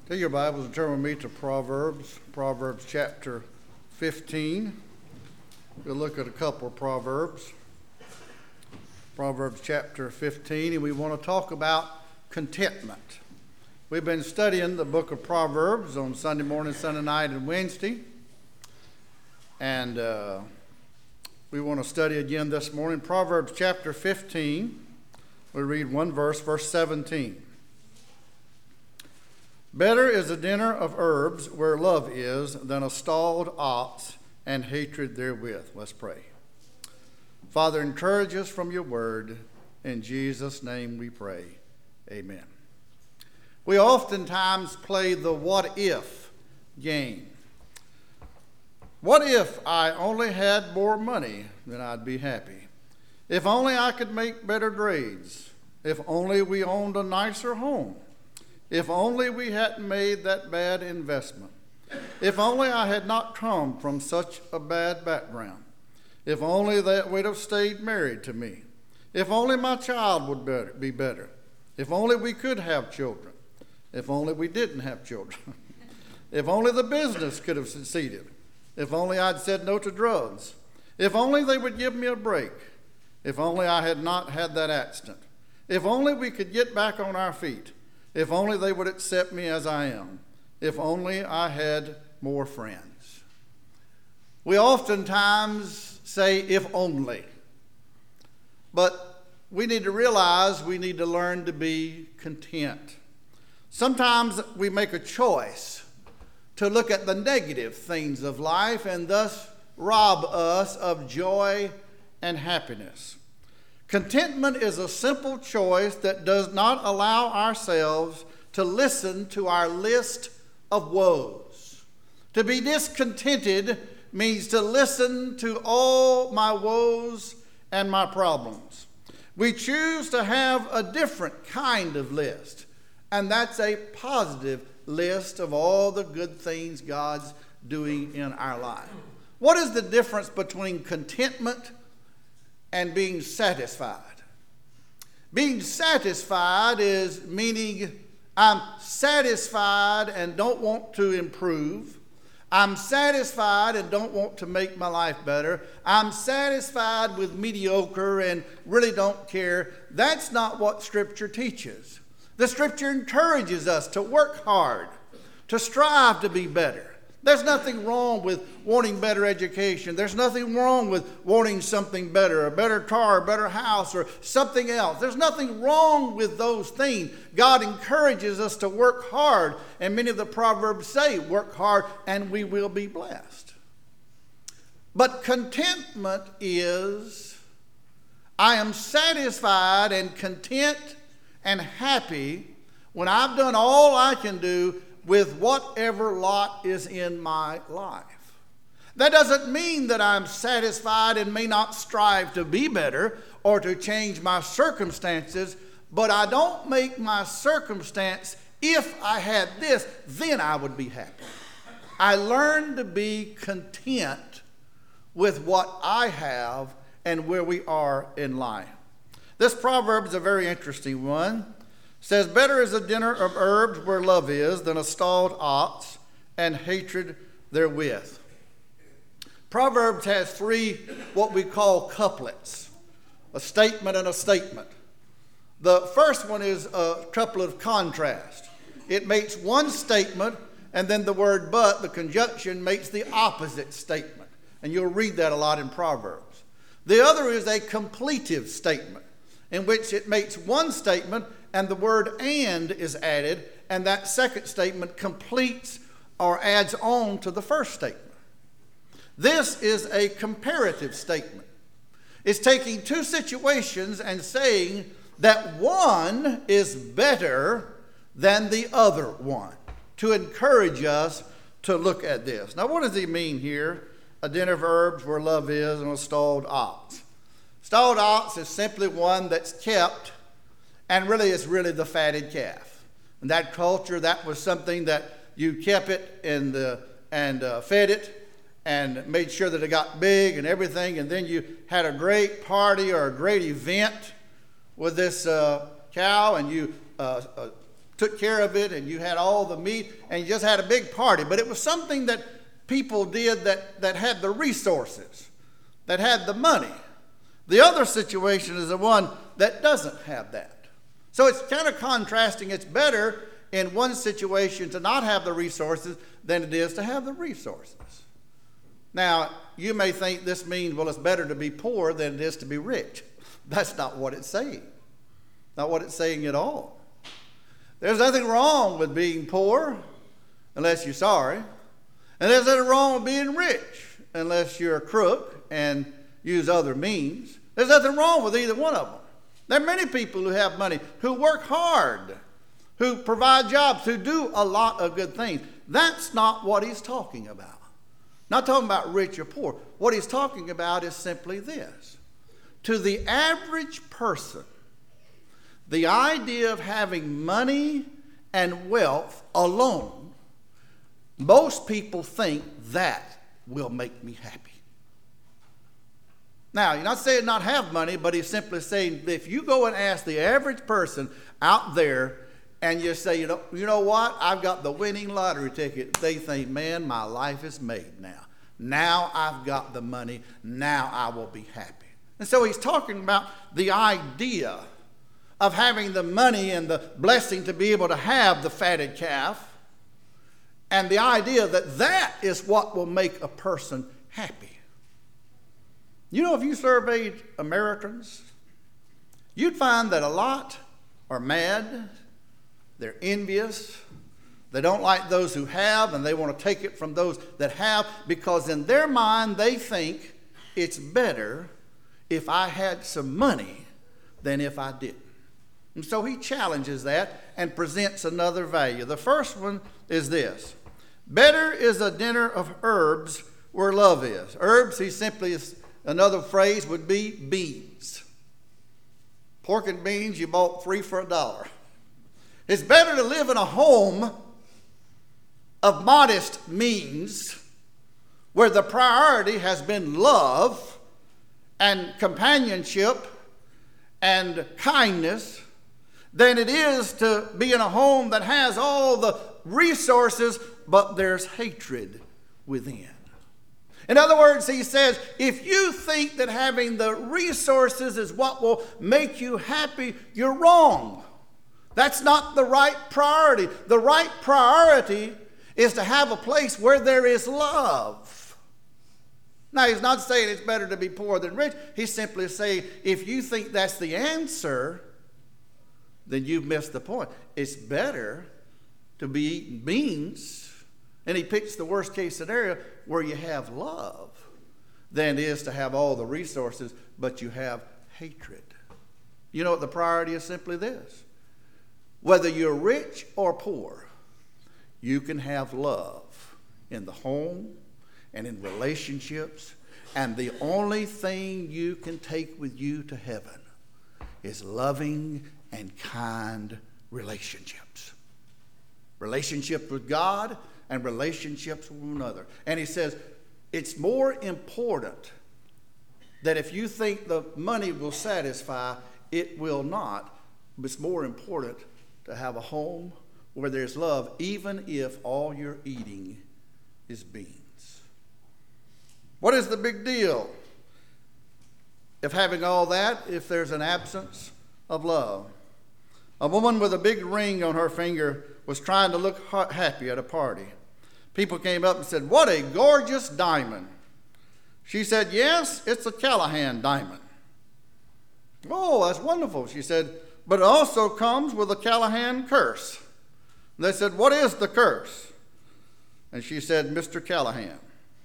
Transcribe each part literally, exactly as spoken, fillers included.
Take your Bibles and turn with me to Proverbs, Proverbs chapter fifteen. We'll look at a couple of Proverbs. Proverbs chapter fifteen, and we want to talk about contentment. We've been studying the book of Proverbs on Sunday morning, Sunday night, and Wednesday. And uh, we want to study again this morning. Proverbs chapter fifteen, we read one verse, verse seventeen. Better is a dinner of herbs where love is than a stalled ox and hatred therewith. Let's pray. Father, encourage us from your word. In Jesus' name we pray. Amen. We oftentimes play the what if game. What if I only had more money, then I'd be happy. If only I could make better grades. If only we owned a nicer home. If only we hadn't made that bad investment. If only I had not come from such a bad background. If only that would have stayed married to me. If only my child would better, be better. If only we could have children. If only we didn't have children. If only the business could have succeeded. If only I'd said no to drugs. If only they would give me a break. If only I had not had that accident. If only we could get back on our feet. If only they would accept me as I am. If only I had more friends. We oftentimes say, if only. But we need to realize we need to learn to be content. Sometimes we make a choice to look at the negative things of life and thus rob us of joy and happiness. Contentment is a simple choice that does not allow ourselves to listen to our list of woes. To be discontented means to listen to all my woes and my problems. We choose to have a different kind of list, and that's a positive list of all the good things God's doing in our life. What is the difference between contentment and being satisfied? Being satisfied is meaning I'm satisfied and don't want to improve. I'm satisfied and don't want to make my life better. I'm satisfied with mediocre and really don't care. That's not what Scripture teaches. The Scripture encourages us to work hard, to strive to be better. There's nothing wrong with wanting better education. There's nothing wrong with wanting something better, a better car, a better house, or something else. There's nothing wrong with those things. God encourages us to work hard, and many of the Proverbs say, work hard and we will be blessed. But contentment is, I am satisfied and content and happy when I've done all I can do with whatever lot is in my life. That doesn't mean that I'm satisfied and may not strive to be better or to change my circumstances, but I don't make my circumstance, if I had this, then I would be happy. I learn to be content with what I have and where we are in life. This proverb is a very interesting one. It says, better is a dinner of herbs where love is than a stalled ox and hatred therewith. Proverbs has three what we call couplets, a statement and a statement. The first one is a couplet of contrast. It makes one statement, and then the word but, the conjunction, makes the opposite statement. And you'll read that a lot in Proverbs. The other is a completive statement, in which it makes one statement and the word and is added, and that second statement completes or adds on to the first statement. This is a comparative statement. It's taking two situations and saying that one is better than the other one, to encourage us to look at this. Now, what does he mean here? A dinner of herbs where love is and a stalled ox. Stalled ox is simply one that's kept, and really it's really the fatted calf. In that culture, that was something that you kept it in the, and uh, fed it and made sure that it got big and everything, and then you had a great party or a great event with this uh, cow, and you uh, uh, took care of it, and you had all the meat, and you just had a big party. But it was something that people did that, that had the resources, that had the money. The other situation is the one that doesn't have that. So it's kind of contrasting. It's better in one situation to not have the resources than it is to have the resources. Now, you may think this means, well, it's better to be poor than it is to be rich. That's not what it's saying. Not what it's saying at all. There's nothing wrong with being poor unless you're sorry. And there's nothing wrong with being rich unless you're a crook and use other means. There's nothing wrong with either one of them. There are many people who have money, who work hard, who provide jobs, who do a lot of good things. That's not what he's talking about. Not talking about rich or poor. What he's talking about is simply this. To the average person, the idea of having money and wealth alone, most people think that will make me happy. Now, you're not saying not have money, but he's simply saying if you go and ask the average person out there and you say, you know, you know what, I've got the winning lottery ticket, they think, man, my life is made now. Now I've got the money. Now I will be happy. And so he's talking about the idea of having the money and the blessing to be able to have the fatted calf, and the idea that that is what will make a person happy. You know, if you surveyed Americans, you'd find that a lot are mad, they're envious, they don't like those who have, and they want to take it from those that have, because in their mind they think it's better if I had some money than if I didn't. And so he challenges that and presents another value. The first one is this. Better is a dinner of herbs where love is. Herbs, he simply is, another phrase would be beans. Pork and beans you bought free for a dollar. It's better to live in a home of modest means where the priority has been love and companionship and kindness than it is to be in a home that has all the resources, but there's hatred within. In other words, he says, if you think that having the resources is what will make you happy, you're wrong. That's not the right priority. The right priority is to have a place where there is love. Now, he's not saying it's better to be poor than rich. He's simply saying, if you think that's the answer, then you've missed the point. It's better to be eating beans, and he picks the worst case scenario where you have love, than it is to have all the resources, but you have hatred. You know what the priority is? Simply this. Whether you're rich or poor, you can have love in the home and in relationships, and the only thing you can take with you to heaven is loving and kind relationships. Relationships with God and relationships with one another. And he says it's more important that if you think the money will satisfy, it will not. But it's more important to have a home where there's love, even if all you're eating is beans. What is the big deal of having all that if there's an absence of love? A woman with a big ring on her finger was trying to look happy at a party. People came up and said, "What a gorgeous diamond." She said, "Yes, it's a Callahan diamond." "Oh, that's wonderful," she said, "but it also comes with a Callahan curse." And they said, "What is the curse?" And she said, "Mister Callahan."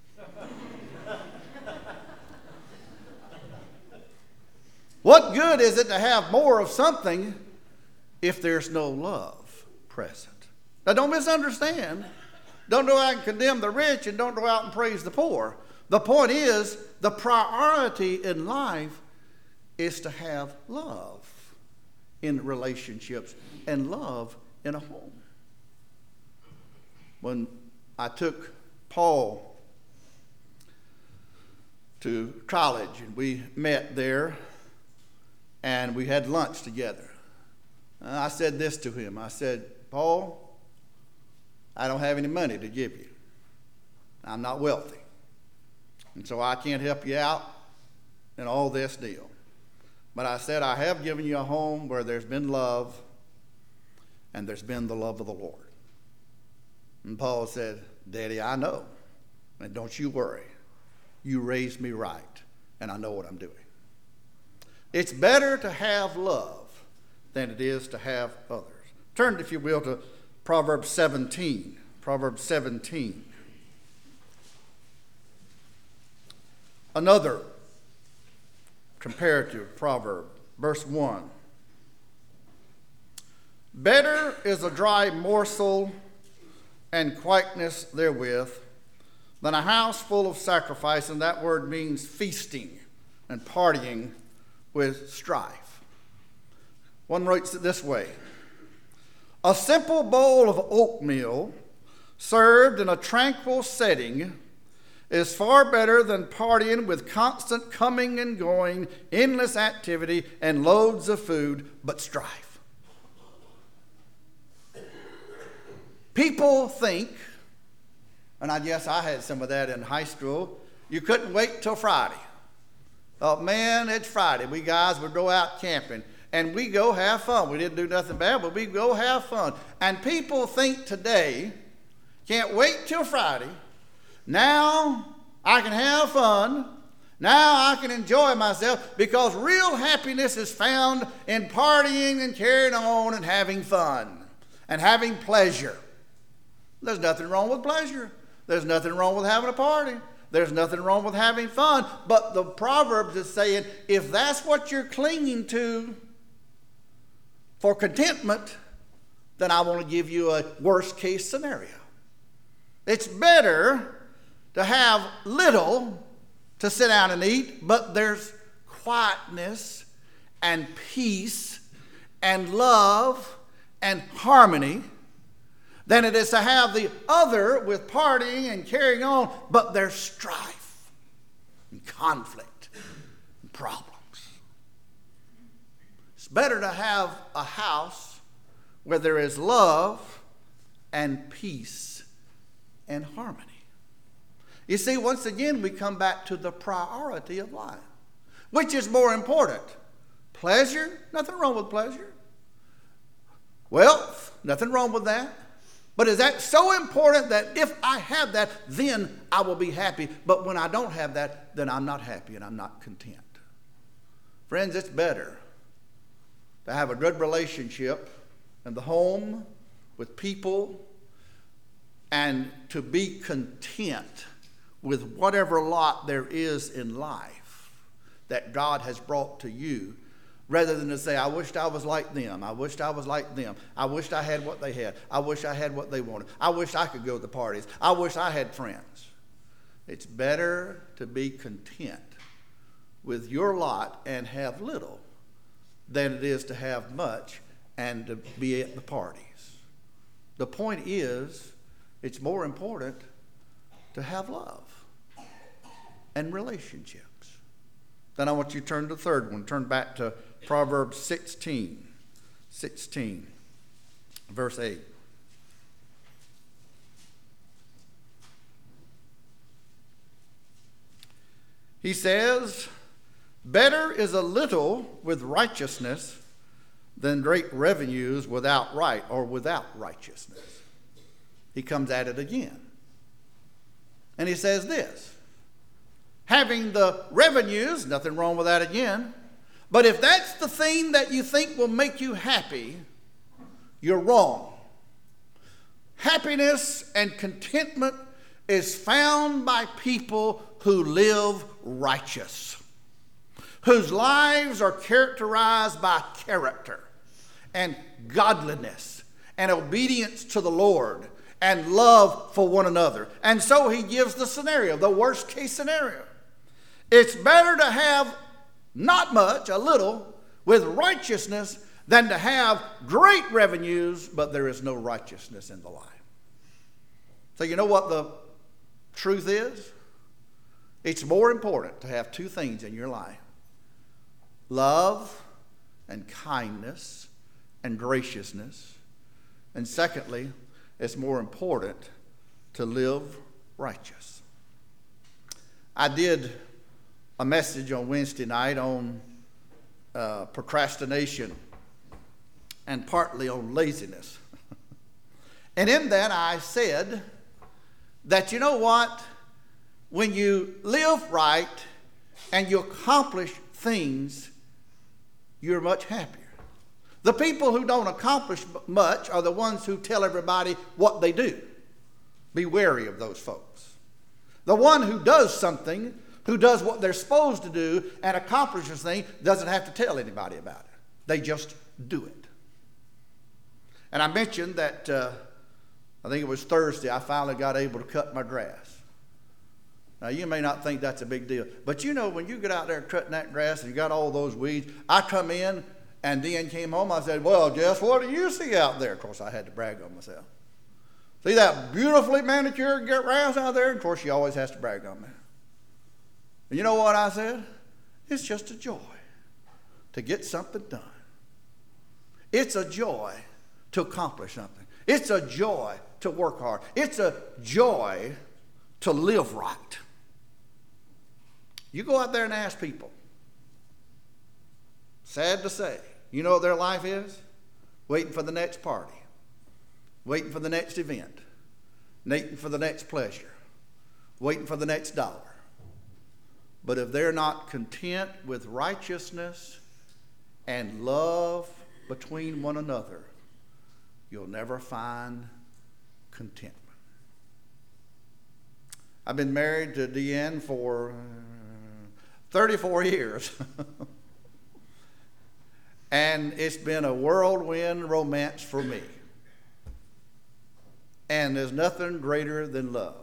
What good is it to have more of something if there's no love present? Now, don't misunderstand. Don't go out and condemn the rich, and don't go out and praise the poor. The point is, the priority in life is to have love in relationships and love in a home. When I took Paul to college, and we met there, and we had lunch together, I said this to him. I said, Paul, I don't have any money to give you. I'm not wealthy. And so I can't help you out in all this deal. But I said, I have given you a home where there's been love, and there's been the love of the Lord. And Paul said, Daddy, I know. And don't you worry. You raised me right, and I know what I'm doing. It's better to have love than it is to have others. Turn, if you will, to Proverbs seventeen. Proverbs seventeen. Another comparative proverb, verse one. Better is a dry morsel and quietness therewith than a house full of sacrifice, and that word means feasting and partying with strife. One writes it this way: a simple bowl of oatmeal served in a tranquil setting is far better than partying with constant coming and going, endless activity, and loads of food, but strife. People think, and I guess I had some of that in high school, you couldn't wait till Friday. Oh, man, it's Friday. We guys would go out camping, and we go have fun. We didn't do nothing bad, but we go have fun. And people think today, can't wait till Friday. Now I can have fun. Now I can enjoy myself, because real happiness is found in partying and carrying on and having fun and having pleasure. There's nothing wrong with pleasure. There's nothing wrong with having a party. There's nothing wrong with having fun. But the Proverbs is saying, if that's what you're clinging to for contentment, then I want to give you a worst case scenario. It's better to have little to sit down and eat, but there's quietness and peace and love and harmony, than it is to have the other with partying and carrying on, but there's strife and conflict and problems. It's better to have a house where there is love and peace and harmony. You see, once again, we come back to the priority of life. Which is more important? Pleasure? Nothing wrong with pleasure. Wealth? Nothing wrong with that. But is that so important that if I have that, then I will be happy? But when I don't have that, then I'm not happy and I'm not content. Friends, it's better to have a good relationship in the home with people and to be content with whatever lot there is in life that God has brought to you, rather than to say, I wished I was like them. I wished I was like them. I wished I had what they had. I wish I had what they wanted. I wish I could go to the parties. I wish I had friends. It's better to be content with your lot and have little than it is to have much and to be at the parties. The point is, it's more important to have love and relationships. Then I want you to turn to the third one. Turn back to Proverbs sixteen, sixteen, verse eight. He says, better is a little with righteousness than great revenues without right or without righteousness. He comes at it again. And he says this, having the revenues, nothing wrong with that again, but if that's the thing that you think will make you happy, you're wrong. Happiness and contentment is found by people who live righteous, whose lives are characterized by character and godliness and obedience to the Lord and love for one another. And so he gives the scenario, the worst case scenario. It's better to have not much, a little, with righteousness than to have great revenues, but there is no righteousness in the life. So you know what the truth is? It's more important to have two things in your life: love and kindness and graciousness, And secondly, it's more important to live righteous. I did a message on Wednesday night on uh, procrastination and partly on laziness. And in that I said that, you know what, when you live right and you accomplish things, you're much happier. The people who don't accomplish much are the ones who tell everybody what they do. Be wary of those folks. The one who does something, who does what they're supposed to do and accomplishes things, doesn't have to tell anybody about it. They just do it. And I mentioned that, uh, I think it was Thursday, I finally got able to cut my grass. Now, you may not think that's a big deal, but you know, when you get out there cutting that grass and you got all those weeds, I come in and then came home, I said, well, Jess, what do you see out there? Of course, I had to brag on myself. See that beautifully manicured grass out there? Of course, she always has to brag on me. And you know what I said? It's just a joy to get something done. It's a joy to accomplish something. It's a joy to work hard. It's a joy to live right. You go out there and ask people, sad to say, you know what their life is? Waiting for the next party, waiting for the next event, waiting for the next pleasure, waiting for the next dollar. But if they're not content with righteousness and love between one another, you'll never find contentment. I've been married to Deanne for thirty-four years. And it's been a whirlwind romance for me. And there's nothing greater than love.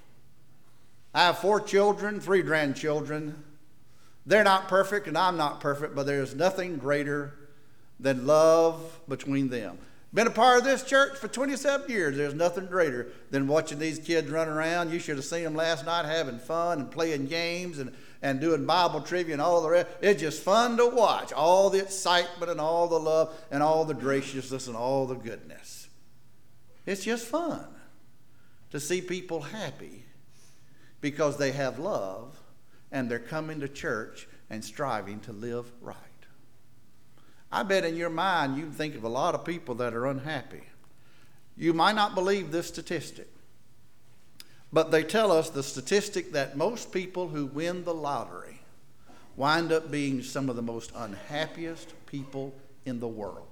I have four children, three grandchildren. They're not perfect and I'm not perfect, but there's nothing greater than love between them. Been a part of this church for twenty-seven years. There's nothing greater than watching these kids run around. You should have seen them last night having fun and playing games and, and doing Bible trivia and all the rest. It's just fun to watch. All the excitement and all the love and all the graciousness and all the goodness. It's just fun to see people happy because they have love and they're coming to church and striving to live right. I bet in your mind you think of a lot of people that are unhappy. You might not believe this statistic, but they tell us the statistic that most people who win the lottery wind up being some of the most unhappiest people in the world.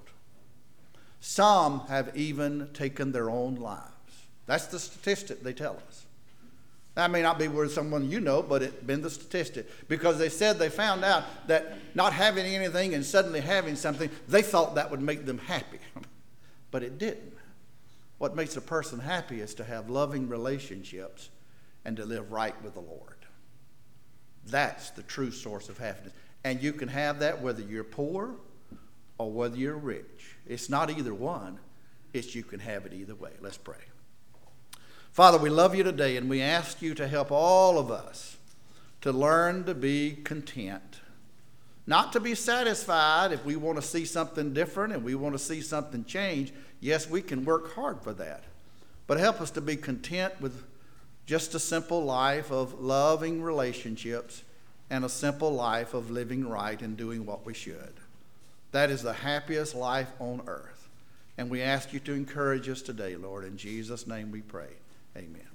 Some have even taken their own lives. That's the statistic they tell us. That may not be where someone you know, but it's been the statistic. Because they said they found out that not having anything and suddenly having something, they thought that would make them happy. But it didn't. What makes a person happy is to have loving relationships and to live right with the Lord. That's the true source of happiness. And you can have that whether you're poor or whether you're rich. It's not either one. It's you can have it either way. Let's pray. Father, we love you today, and we ask you to help all of us to learn to be content. Not to be satisfied if we want to see something different and we want to see something change. Yes, we can work hard for that. But help us to be content with just a simple life of loving relationships and a simple life of living right and doing what we should. That is the happiest life on earth. And we ask you to encourage us today, Lord. In Jesus' name we pray. Amen.